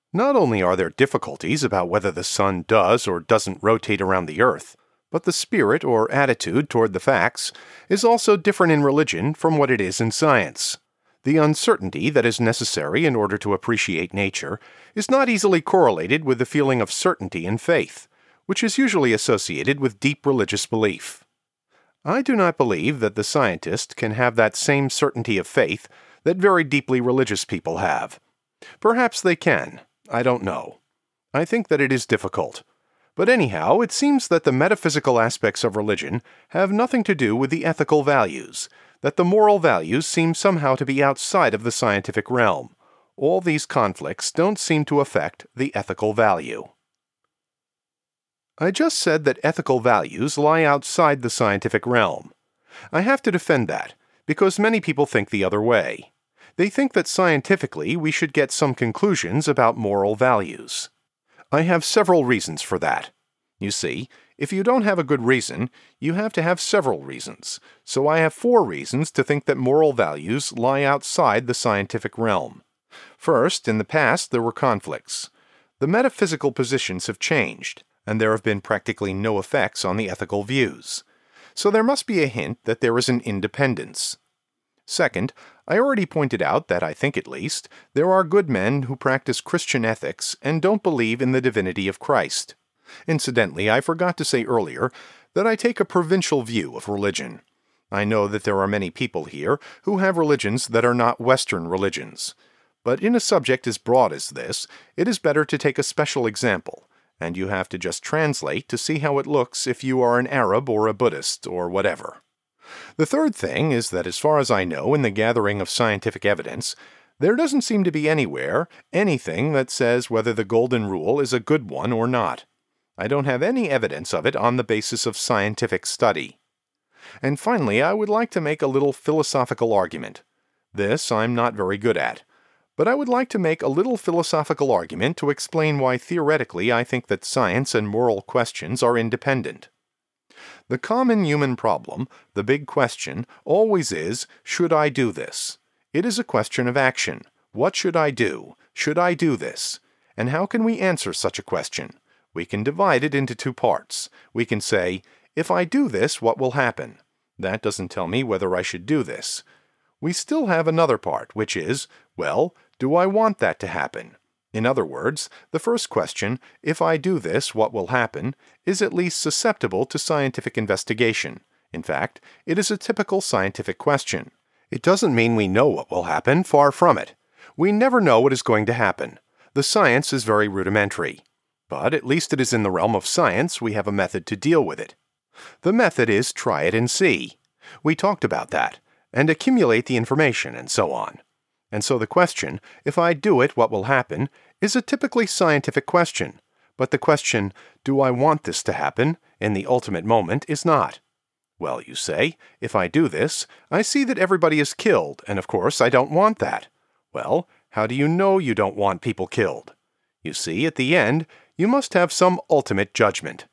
Not only are there difficulties about whether the sun does or doesn't rotate around the Earth, but the spirit or attitude toward the facts is also different in religion from what it is in science. The uncertainty that is necessary in order to appreciate nature is not easily correlated with the feeling of certainty in faith, which is usually associated with deep religious belief. I do not believe that the scientist can have that same certainty of faith that very deeply religious people have. Perhaps they can. I don't know. I think that it is difficult. But anyhow, it seems that the metaphysical aspects of religion have nothing to do with the ethical values, that the moral values seem somehow to be outside of the scientific realm. All these conflicts don't seem to affect the ethical value. I just said that ethical values lie outside the scientific realm. I have to defend that, because many people think the other way. They think that scientifically we should get some conclusions about moral values. I have several reasons for that. You see, if you don't have a good reason, you have to have several reasons. So I have 4 reasons to think that moral values lie outside the scientific realm. First, in the past there were conflicts. The metaphysical positions have changed, and there have been practically no effects on the ethical views. So there must be a hint that there is an independence. Second, I already pointed out that, I think at least, there are good men who practice Christian ethics and don't believe in the divinity of Christ. Incidentally, I forgot to say earlier that I take a provincial view of religion. I know that there are many people here who have religions that are not Western religions. But in a subject as broad as this, it is better to take a special example, and you have to just translate to see how it looks if you are an Arab or a Buddhist or whatever. The third thing is that as far as I know in the gathering of scientific evidence, there doesn't seem to be anywhere anything that says whether the Golden Rule is a good one or not. I don't have any evidence of it on the basis of scientific study. And finally, I would like to make a little philosophical argument. This I'm not very good at. But I would like to make a little philosophical argument to explain why theoretically I think that science and moral questions are independent. The common human problem, the big question, always is, should I do this? It is a question of action. What should I do? Should I do this? And how can we answer such a question? We can divide it into 2 parts. We can say, if I do this, what will happen? That doesn't tell me whether I should do this. We still have another part, which is, well, do I want that to happen? In other words, the first question, if I do this, what will happen, is at least susceptible to scientific investigation. In fact, it is a typical scientific question. It doesn't mean we know what will happen, far from it. We never know what is going to happen. The science is very rudimentary. But at least it is in the realm of science we have a method to deal with it. The method is try it and see. We talked about that, and accumulate the information and so on. And so the question, if I do it, what will happen, is a typically scientific question. But the question, do I want this to happen, in the ultimate moment, is not. Well, you say, if I do this, I see that everybody is killed, and of course I don't want that. Well, how do you know you don't want people killed? You see, at the end, you must have some ultimate judgment.